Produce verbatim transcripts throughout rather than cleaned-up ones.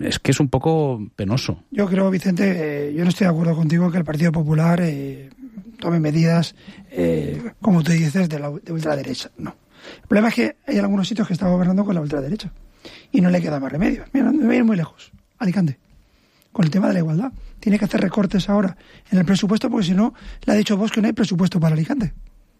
es que es un poco penoso. Yo creo, Vicente, eh, yo no estoy de acuerdo contigo que el Partido Popular eh, tome medidas, eh, como tú dices, de la de ultraderecha. No. El problema es que hay algunos sitios que están gobernando con la ultraderecha y no le queda más remedio. Mira, me voy a ir muy lejos. Alicante, con el tema de la igualdad. Tiene que hacer recortes ahora en el presupuesto porque si no, le ha dicho Vox que no hay presupuesto para Alicante.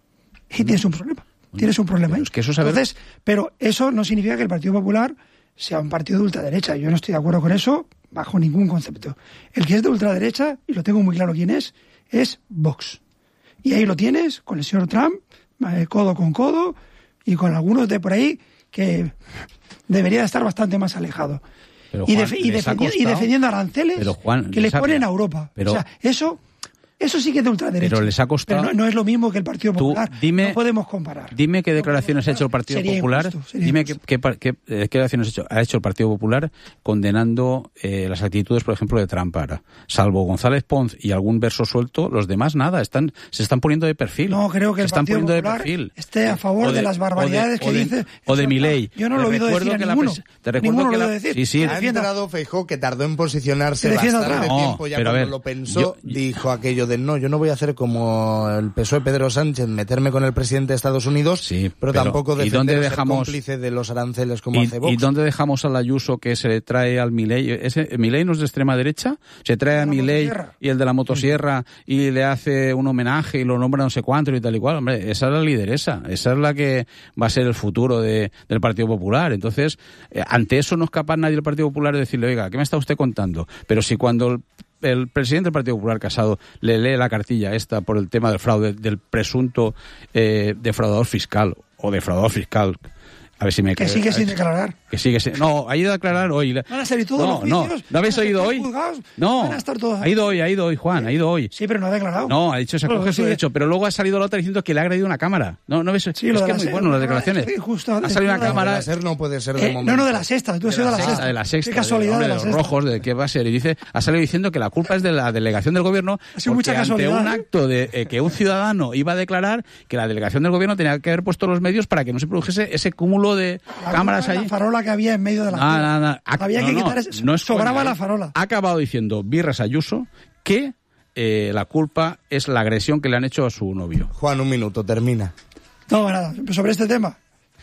Y tienes un problema. Tienes un problema ahí. Es que eso sabe... Entonces, pero eso no significa que el Partido Popular sea un partido de ultraderecha. Yo no estoy de acuerdo con eso bajo ningún concepto. El que es de ultraderecha, y lo tengo muy claro quién es, es Vox. Y ahí lo tienes con el señor Trump, codo con codo, y con algunos de por ahí que debería estar bastante más alejado. Pero, y, Juan, def- y, defendi- y defendiendo aranceles pero, Juan, que les ha... ponen a Europa. Pero... O sea, eso... Eso sí que es de ultraderecha. Pero les ha costado... Pero no, no es lo mismo que el Partido Popular. Tú, dime, no podemos comparar. Dime qué declaraciones ha hecho el Partido sería Popular. Injusto, sería dime injusto. qué, qué, qué, qué declaraciones ha hecho, ha hecho el Partido Popular condenando eh, las actitudes, por ejemplo, de Trump ahora. Salvo González Pons y algún verso suelto, los demás nada. Están, se están poniendo de perfil. No creo que se el están Partido poniendo Popular de perfil. esté a favor de, de las barbaridades o de, que o de, dice... O de Milei. Yo no lo he oído decir a ninguno. Pres- te recuerdo ninguno que lo la... he oído decir. Sí, sí. Ha entrado Feijóo, que tardó en posicionarse bastante no, tiempo. Ya pero cuando a ver, lo pensó, yo, dijo aquello de no, yo no voy a hacer como el P S O E Pedro Sánchez, meterme con el presidente de Estados Unidos, sí, pero, pero tampoco ¿y defender dónde o dejamos, ser cómplice de los aranceles como y, hace Vox. ¿Y dónde dejamos al Ayuso que se le trae al Milei? ¿Ese Milei no es de extrema derecha? Se trae a Milei y el de la motosierra y le hace un homenaje y lo nombra no sé cuánto y tal y cual. Hombre, esa es la lideresa, esa es la que va a ser el futuro de, del Partido Popular. Entonces, eh, ante eso no es capaz nadie del Partido Popular de decirle, oiga, ¿qué me está usted contando? Pero si cuando el el presidente del Partido Popular, Casado, le lee la cartilla esta por el tema del fraude, del presunto eh, defraudador fiscal o defraudador fiscal, a ver si me... Que sigue sin declarar. Que sigue sin... No, ha ido a declarar hoy. Van a salir todos no, los juicios. No, ¿no habéis oído hoy? Juzgados, No, van a estar todos... ha ido hoy, ha ido hoy, Juan, ha ido hoy. Sí, pero no ha declarado. No, ha dicho, se acoge Bueno, su sí. derecho, pero luego ha salido la otra diciendo que le ha agredido una cámara. No, no ves, Sí, es lo de que la es muy se- bueno las sí, declaraciones. justo, ha salido una de- cámara... La SER no puede ser de Eh, momento. no, no, de la sexta. Tú has sido de la sexta. De la sexta, Qué casualidad de, de la los sexta. rojos, de qué va a ser. Y dice, ha salido diciendo que la culpa es de la delegación del gobierno, Ha sido porque mucha ante casualidad, un ¿eh? acto de eh, que un ciudadano iba a declarar, que la delegación del gobierno tenía que haber puesto los medios para que no se produjese ese cúmulo de La cámaras culpa es allí. La farola que había en medio de la No, fila. no, no. Ha- Había no, que no, quitar ese... no es sobraba coña, la ¿eh? farola. Ha acabado diciendo Birras Ayuso que eh, la culpa es la agresión que le han hecho a su novio. Juan, un minuto, termina. No, nada. Sobre este tema.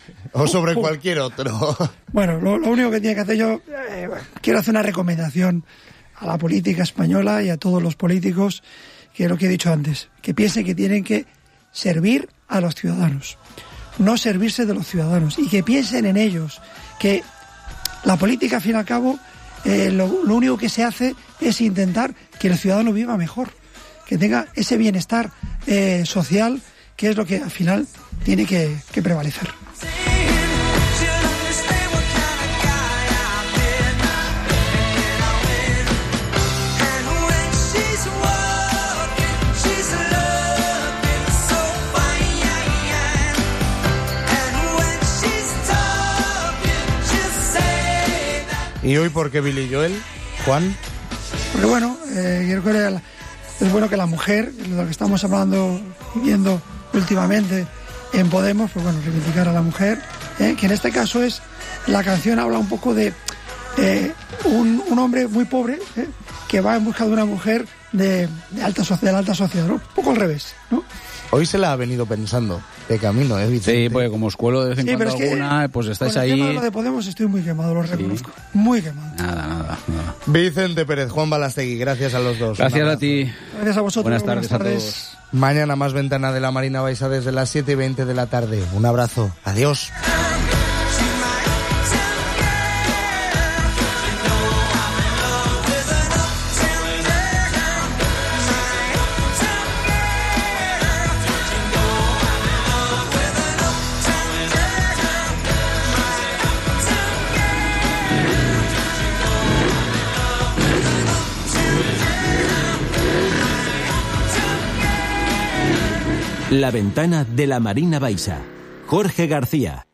O sobre cualquier otro. Bueno, lo, lo único que tiene que hacer yo... Eh, quiero hacer una recomendación a la política española y a todos los políticos, que es lo que he dicho antes, que piensen que tienen que servir a los ciudadanos, no servirse de los ciudadanos, y que piensen en ellos, que la política, al fin y al cabo, eh, lo, lo único que se hace es intentar que el ciudadano viva mejor, que tenga ese bienestar eh, social, que es lo que al final tiene que, que prevalecer. ¿Y hoy por qué Billy Joel, Juan? Porque bueno, eh, yo creo que la- es bueno que la mujer, de lo que estamos hablando, viendo últimamente en Podemos, pues bueno, reivindicar a la mujer, eh, que en este caso es, la canción habla un poco de eh, un, un hombre muy pobre, eh, que va en busca de una mujer de, de, alta, so- de la alta sociedad, ¿no? Un poco al revés, ¿no? Hoy se la ha venido pensando de camino, ¿eh, Vicente? Sí, porque como os cuelo de vez en Sí, pero cuando es que alguna, pues estáis con el ahí... tema de lo de Podemos estoy muy quemado, lo reconozco. Muy quemado. Nada, nada, nada. Vicente Pérez, Juan Balastegui, gracias a los dos. Gracias Un a abrazo. ti. Gracias a vosotros. Buenas tardes a todos. Mañana más Ventana de la Marina Baixa desde las siete y veinte de la tarde. Un abrazo. Adiós. La Ventana de la Marina Baixa. Jorge García.